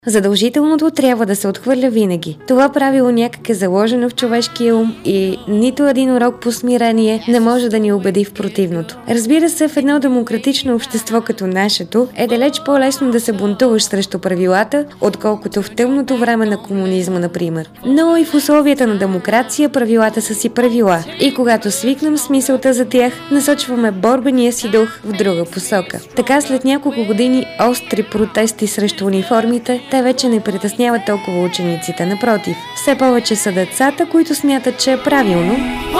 Задължителното трябва да се отхвърля винаги. Това правило някак е заложено в човешкия ум и нито един урок по смирение не може да ни убеди в противното. Разбира се, в едно демократично общество като нашето е далеч по-лесно да се бунтуваш срещу правилата, отколкото в тъмното време на комунизма, например. Но и в условията на демокрация правилата са си правила и когато свикнем с мисълта за тях, насочваме борбения си дух в друга посока. Така след няколко години остри протести срещу униформите, те вече не притесняват толкова учениците. Напротив, все повече са децата, които смятат, че е правилно.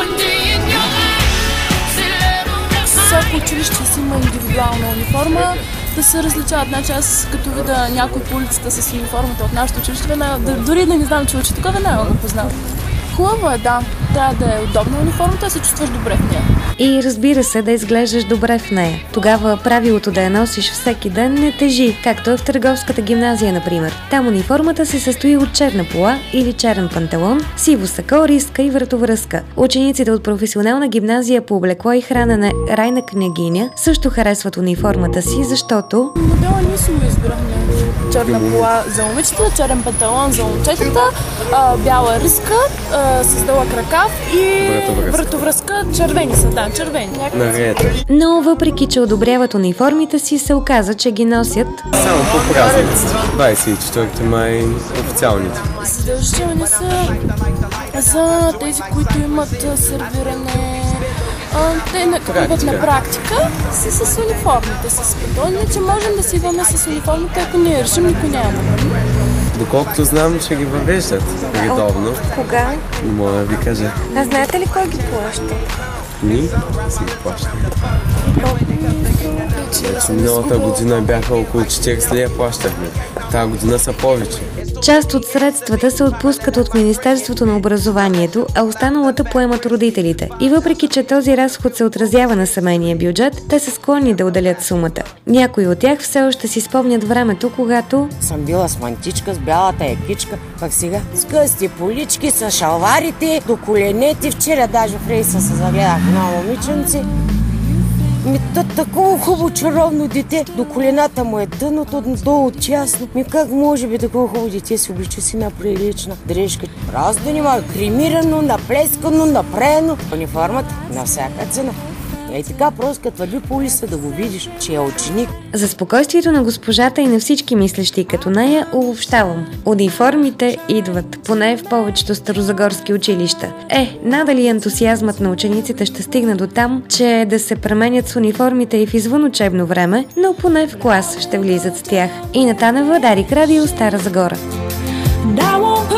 Всяко училище си има индивидуална униформа, да се различават. Значи аз като видя някой по улицата с униформата от нашото училище, дори да не знам, че учи такова, веднага го познавам. Хубаво е, да. Трябва да е удобна униформата, да се чувстваш добре в нея. И разбира се, да изглеждаш добре в нея. Тогава правилото да я носиш всеки ден не тежи, както е в търговската гимназия, например. Там униформата се състои от черна пола или черен панталон, сиво сако, риска и вратовръзка. Учениците от професионална гимназия по облекло и хранене Райна Княгиня също харесват униформата си, защото... Модела ние си го избрахме. Черна пола за момичета, черен панталон за момчетата, бяла риска с дълъг ръкав и вратовръзка. Червени са, да, червени. Но въпреки, че одобряват униформите си, се оказа, че ги носят само по празниците. 24 май официалните. Задължителни са за тези, които имат сервиране. Те накъпват на практика си с униформите, с панталони, че можем да си идваме с униформите, ако не решим, никой няма. Доколкото знам, че ги въвеждат редовно. Кога? Не мога да ви кажа. А знаете ли кой ги плаща? Ние си ги плащаме. Миналата година бяха около 40 лева плащахме. Тази година са повече. Част от средствата се отпускат от Министерството на образованието, а останалата поемат родителите. И въпреки, че този разход се отразява на семейния бюджет, те са склонни да отделят сумата. Някои от тях все още си спомнят времето, когато съм била с мантичка, с бялата якичка, пък сега с късти полички, с шалварите, до коленете. Вчера даже в рейса се загледах на момиченци. Такова хубаво чаровно дете, до колената му е тънато, долу тясно. Как може би такова хубаво дете се облича си на прилична дрежка? Раз да нема кремирано, наплескано, напреено. Униформата на всяка цена. И така просто като върви по улица да го видиш, че е ученик. За спокойствието на госпожата и на всички мислещи като нея обобщавам. Униформите идват, поне в повечето старозагорски училища. Надали ентусиазмът на учениците ще стигне до там, че да се пременят с униформите и в извън учебно време, но поне в клас ще влизат с тях. И на Танева, Дарик Радио, Стара Загора.